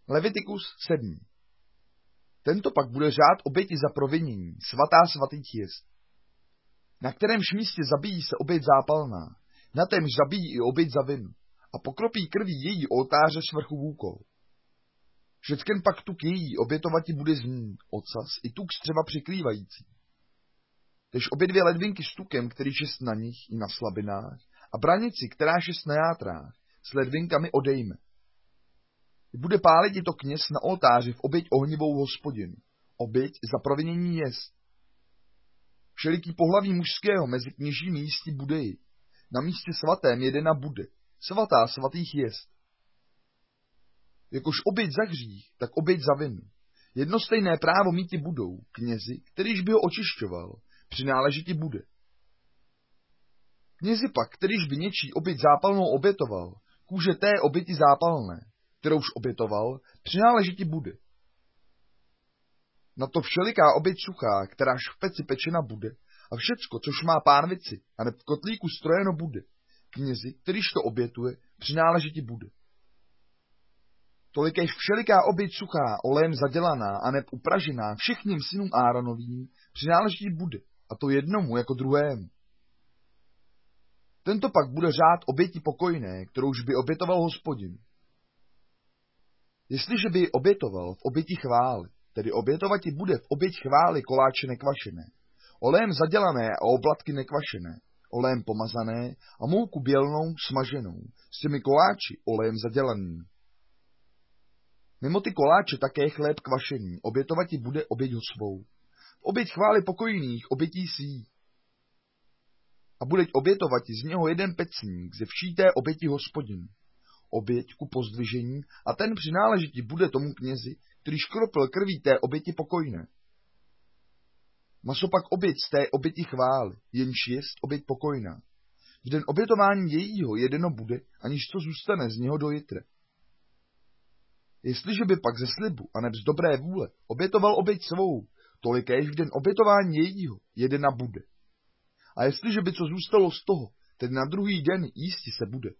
Levitikus 7. Tento pak bude řád oběti za provinění, svatá svatých jest. Na kterémž místě zabíjí se oběť zápalná, na témž zabíjí i oběť za vinu a pokropí krví její oltáře svrchu vůkol. Všecken pak tuk její obětovati bude z ní, ocas i tuk střeva přikrývající. Tež obě dvě ledvinky s tukem, který šest na nich i na slabinách, a branici, která šest na játrách, s ledvinkami odejme. Bude pálit i to kněz na oltáři v oběť ohnivou Hospodinu. Oběť za provinění jest. Všeliký pohlaví mužského mezi kněžími jistí bude ji. Na místě svatém jedena bude. Svatá svatých jest. Jakož oběť za hřích, tak oběť za vinu. Jednostejné právo míti budou knězi, kterýž by ho očišťoval, přináležití bude. Knězi pak, kterýž by něčí oběť zápalnou obětoval, kůže té oběti zápalné, kterouž obětoval, přináležití bude. Na to všeliká oběť suchá, kteráž v peci pečena bude, a všecko, což má pánvici, a neb v kotlíku strojeno bude, knězi, kterýž to obětuje, přináležití bude. Tolikéž všeliká oběť suchá, olejem zadělaná, a neb upražená všechním synům Áronovým, přináležití bude, a to jednomu jako druhému. Tento pak bude řád oběti pokojné, kterouž by obětoval Hospodin. Jestliže by ji obětoval v oběti chvály, tedy obětovati bude v oběť chvály koláče nekvašené, olejem zadělané a oblatky nekvašené, olejem pomazané a mouku bělnou smaženou, s těmi koláči olejem zadělaným. Mimo ty koláče také chléb kvašený, obětovati bude oběť ho svou. V oběť chvály pokojných obětí svých. A budeť obětovati z něho jeden pecník ze vší té oběti Hospodinu. Oběť ku pozdvižení a ten přináležití bude tomu knězi, který škropil krví té oběti pokojné. Maso pak oběť z té oběti chvály, jenž jest oběť pokojná. V den obětování jejího jedeno bude, aniž co zůstane z něho do jitre. Jestliže by pak ze slibu a neb z dobré vůle obětoval oběť svou, tolikéž v den obětování jejího jedena bude. A jestliže by co zůstalo z toho, tedy na druhý den jísti se bude.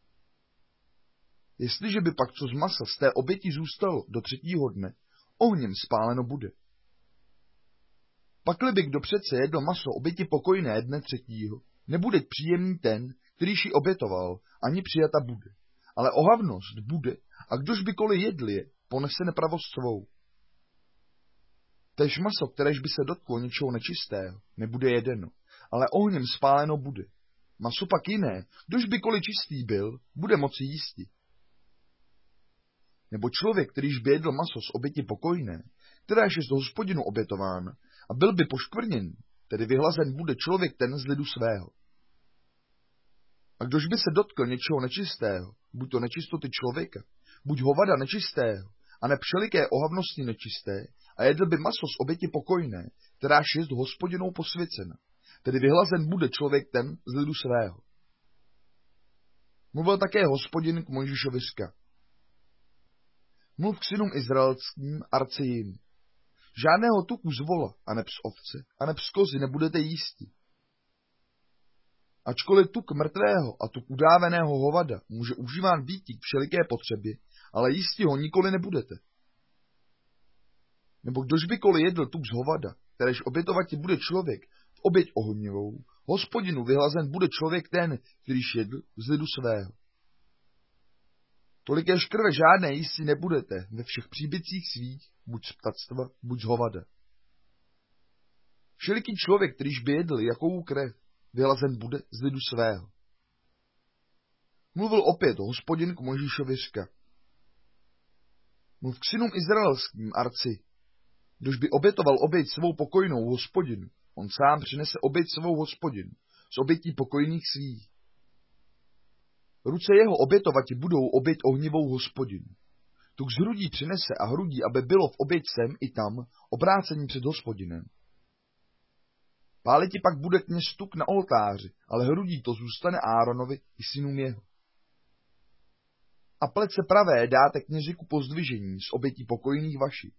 Jestliže by pak co z masa z té oběti zůstalo do třetího dne, ohněm spáleno bude. Pakli by kdo přece jedl maso oběti pokojné dne třetího, nebude příjemný ten, kterýž ji obětoval, ani přijata bude. Ale ohavnost bude, a kdož by koli jedl je, ponese nepravost svou. Též maso, kteréž by se dotklo něčeho nečistého, nebude jedeno, ale ohněm spáleno bude. Maso pak jiné, kdož by koli čistý byl, bude moci jísti. Nebo člověk, kterýž by jedl maso z oběti pokojné, kteráž je z Hospodinu obětována, a byl by poškvrněn, tedy vyhlazen bude člověk ten z lidu svého. A kdož by se dotkl něčeho nečistého, buď to nečistoty člověka, buď hovada nečistého, a ne všeliké ohavnosti nečisté, a jedl by maso z oběti pokojné, kteráž je z Hospodinou posvěcena, tedy vyhlazen bude člověk ten z lidu svého. Mluvil také Hospodin k Mojžíšovi řka. Mluv k synům izraelským arci jim. Žádného tuku z vola, aneb z ovce, aneb z kozy nebudete jísti. Ačkoliv tuk mrtvého a tuk udáveného hovada může užíván býti k všeliké potřebě, ale jísti ho nikoli nebudete. Nebo kdož by koli jedl tuk z hovada, kteréž obětovati bude člověk v oběť ohnivou, Hospodinu vyhlazen bude člověk ten, kterýž jedl z lidu svého. Tolikéž krve žádné jísti nebudete ve všech příbytcích svých, buď z ptactva, buď z hovada. Všeliký člověk, kterýž by jedl jakou krev, vyhlazen bude z lidu svého. Mluvil opět Hospodin k Mojžíšovi řka. Mluv k synům izraelským arci. Kdož by obětoval oběť svou pokojnou Hospodinu, on sám přinese oběť svou Hospodinu z obětí pokojných svých. Ruce jeho obětovati budou oběť ohnivou Hospodinu. Tuk z hrudí přinese a hrudí, aby bylo v oběť sem i tam obrácení před Hospodinem. Páliti pak bude kněz tuk na oltáři, ale hrudí to zůstane Áronovi i synům jeho. A plece pravé dáte kněži ku pozdvižení z obětí pokojných vašich.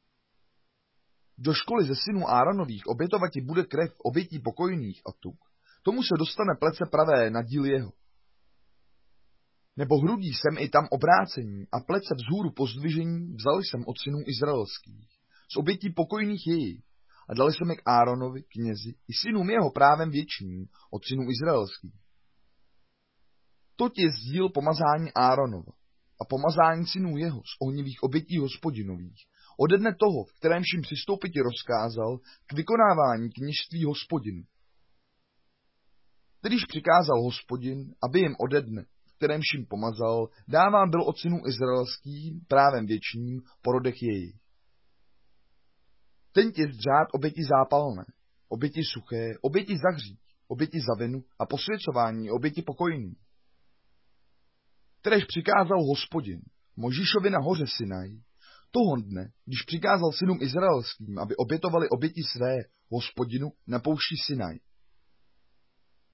Do školy ze synů Áronových obětovati bude krev obětí pokojných a tuk, tomu se dostane plece pravé na díl jeho. Nebo hrudí sem i tam obrácení a plece vzhůru pozdvižení vzal jsem od synů izraelských, z obětí pokojných jejich, a dali jsem je k Áronovi, knězi, i synům jeho právem věčným od synů izraelských. Toť je sdíl pomazání Áronova a pomazání synů jeho z ohnivých obětí hospodinových, ode dne toho, v kterémž jim přistoupit rozkázal k vykonávání kněžství Hospodinu. Když přikázal Hospodin, aby jim ode dne, v kterémž jim pomazal, dáván byl od synů izraelským právem věčným po rodech jejich. Ten je řád oběti zápalné, oběti suché, oběti za hřích, oběti za vinu a posvěcování oběti pokojný. Kteréž přikázal Hospodin Mojžíšovi na hoře Sinaj, toho dne, když přikázal synům izraelským, aby obětovali oběti své Hospodinu na poušti Sinaj.